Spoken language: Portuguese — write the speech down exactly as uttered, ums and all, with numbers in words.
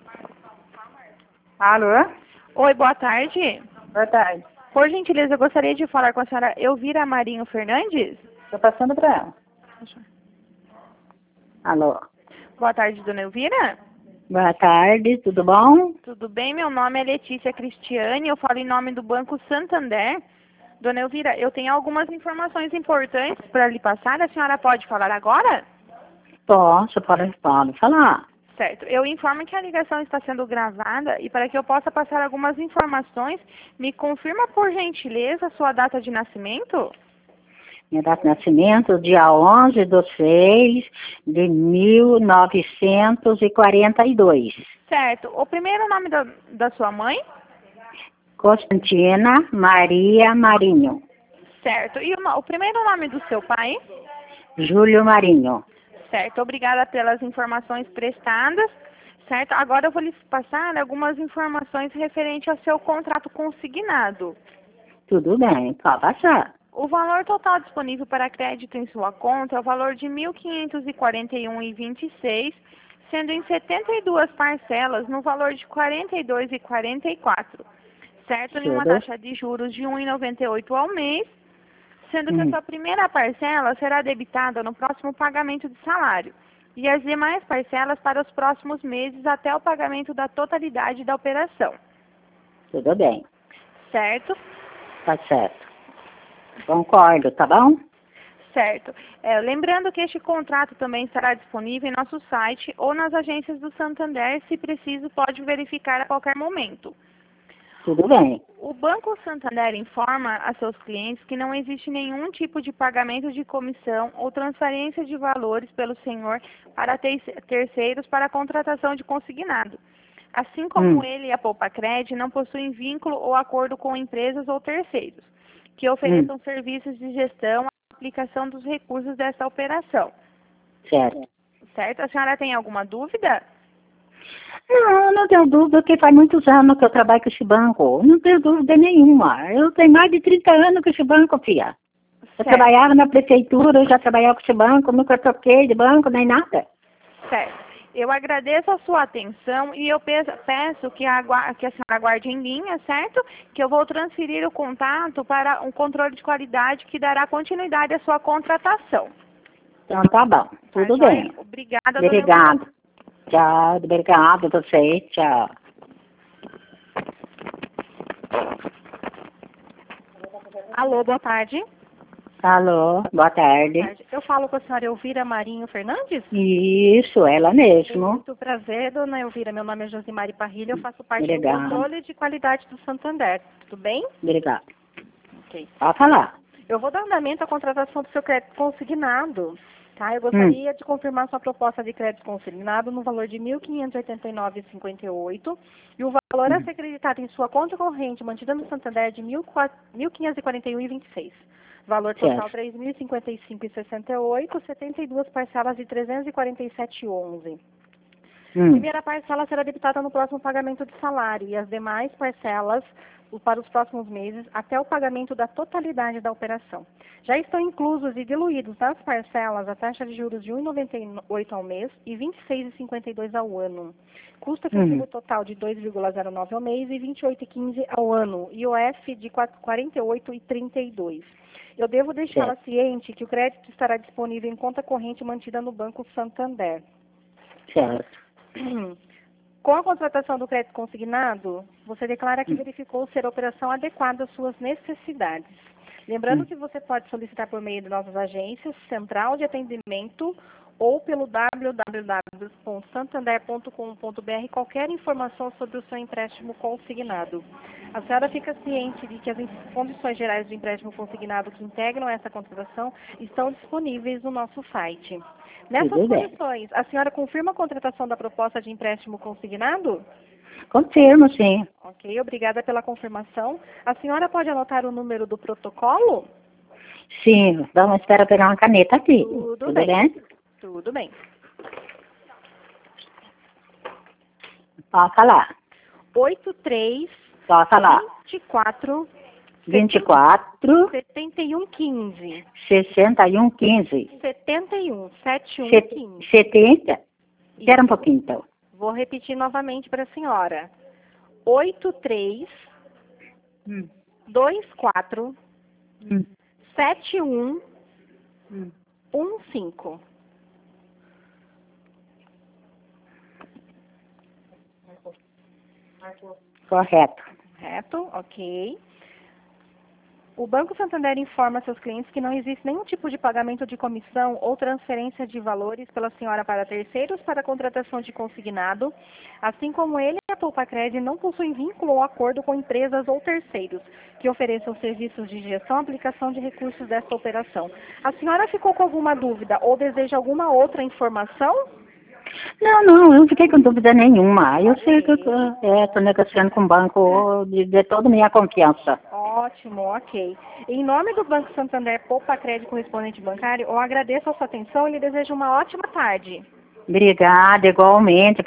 Alô? Oi, boa tarde. Boa tarde. Por gentileza, eu gostaria de falar com a senhora Elvira Marinho Fernandes. Estou passando para ela. Alô? Boa tarde, dona Elvira. Boa tarde, tudo bom? Tudo bem? Meu nome é Letícia Cristiane, eu falo em nome do Banco Santander. Dona Elvira, eu tenho algumas informações importantes para lhe passar. A senhora pode falar agora? Posso, pode, pode falar. Certo. Eu informo que a ligação está sendo gravada e para que eu possa passar algumas informações, me confirma por gentileza a sua data de nascimento? Minha data de nascimento, dia onze de seis de mil novecentos e quarenta e dois. Certo. O primeiro nome da, da sua mãe? Constantina Maria Marinho. Certo. E o, o primeiro nome do seu pai? Júlio Marinho. Certo. Obrigada pelas informações prestadas. Certo. Agora eu vou lhes passar algumas informações referentes ao seu contrato consignado. Tudo bem, pode passar. O valor total disponível para crédito em sua conta é o valor de mil quinhentos e quarenta e um reais e vinte e seis centavos, sendo em setenta e duas parcelas no valor de quarenta e dois reais e quarenta e quatro centavos. Certo? Em uma taxa de juros de um real e noventa e oito centavos ao mês, sendo que a sua primeira parcela será debitada no próximo pagamento de salário e as demais parcelas para os próximos meses até o pagamento da totalidade da operação. Tudo bem. Certo? Tá certo. Concordo, tá bom? Certo. É, lembrando que este contrato também estará disponível em nosso site ou nas agências do Santander, se preciso, pode verificar a qualquer momento. Tudo bem. O Banco Santander informa a seus clientes que não existe nenhum tipo de pagamento de comissão ou transferência de valores pelo senhor para terceiros para a contratação de consignado. Assim como hum. ele e a Poupacred não possuem vínculo ou acordo com empresas ou terceiros que ofereçam hum. serviços de gestão e aplicação dos recursos dessa operação. Certo. Certo? A senhora tem alguma dúvida? Não, não tenho dúvida, porque faz muitos anos que eu trabalho com esse banco. Não tenho dúvida nenhuma. Eu tenho mais de trinta anos com esse banco, filha. Eu certo. trabalhava na prefeitura, eu já trabalhava com esse banco, nunca troquei de banco, nem nada. Certo. Eu agradeço a sua atenção e eu peço, peço que, a, que a senhora aguarde em linha, certo? Que eu vou transferir o contato para um controle de qualidade que dará continuidade à sua contratação. Então tá bom, tudo tá, bem. Obrigada, Obrigado. dona Tchau, obrigado a você, tchau. Alô, boa tarde. Alô, boa tarde. Boa tarde. Eu falo com a senhora Elvira Marinho Fernandes? Isso, ela mesmo. Muito prazer, dona Elvira. Meu nome é Josimari Parrilha, eu faço parte Obrigado. do controle de qualidade do Santander. Tudo bem? Obrigado. Ok. Pode falar. Eu vou dar andamento à contratação do seu crédito consignado. Tá? Eu gostaria hum. de confirmar sua proposta de crédito consignado no valor de mil quinhentos e oitenta e nove reais e cinquenta e oito centavos e o valor hum. a ser acreditado em sua conta corrente mantida no Santander é de mil quinhentos e quarenta e um reais e vinte e seis centavos. Valor total três mil e cinquenta e cinco reais e sessenta e oito centavos, setenta e duas parcelas de trezentos e quarenta e sete reais e onze centavos. Hum. A primeira parcela será debitada no próximo pagamento de salário e as demais parcelas para os próximos meses até o pagamento da totalidade da operação. Já estão inclusos e diluídos nas parcelas a taxa de juros de um real e noventa e oito centavos ao mês e vinte e seis reais e cinquenta e dois centavos ao ano. Custo efetivo hum. total de dois vírgula zero nove ao mês e vinte e oito reais e quinze centavos ao ano. I O F de quarenta e oito reais e trinta e dois centavos. Eu devo deixá-la ciente que o crédito estará disponível em conta corrente mantida no Banco Santander. Certo. Com a contratação do crédito consignado, você declara que verificou ser a operação adequada às suas necessidades. Lembrando hum. que você pode solicitar por meio de nossas agências, central de atendimento ou pelo w w w ponto santander ponto com ponto b r qualquer informação sobre o seu empréstimo consignado. A senhora fica ciente de que as condições gerais do empréstimo consignado que integram essa contratação estão disponíveis no nosso site. Nessas Tudo condições, bem. A senhora confirma a contratação da proposta de empréstimo consignado? Confirmo, sim. Ok, obrigada pela confirmação. A senhora pode anotar o número do protocolo? Sim, vamos esperar pegar uma caneta aqui. Tudo, Tudo bem. bem? Tudo bem. Pode falar. oito três Pode falar. vinte e quatro vinte e quatro setenta e um quinze. sessenta e um quinze. setenta e um, setenta e um, quinze. setenta? Espera um pouquinho, então. Vou repetir novamente para a senhora. oito três Hum. dois quatro Hum. sete um Hum. um cinco. Correto. Correto? Ok. O Banco Santander informa seus clientes que não existe nenhum tipo de pagamento de comissão ou transferência de valores pela senhora para terceiros para a contratação de consignado, assim como ele e a Poupacred não possuem vínculo ou acordo com empresas ou terceiros que ofereçam serviços de gestão e aplicação de recursos desta operação. A senhora ficou com alguma dúvida ou deseja alguma outra informação? Não, não, eu não fiquei com dúvida nenhuma. Eu sei que estou negociando com o banco de, de toda a minha confiança. Ótimo, ok. Em nome do Banco Santander Poupacred Correspondente Bancário, eu agradeço a sua atenção e lhe desejo uma ótima tarde. Obrigada, igualmente.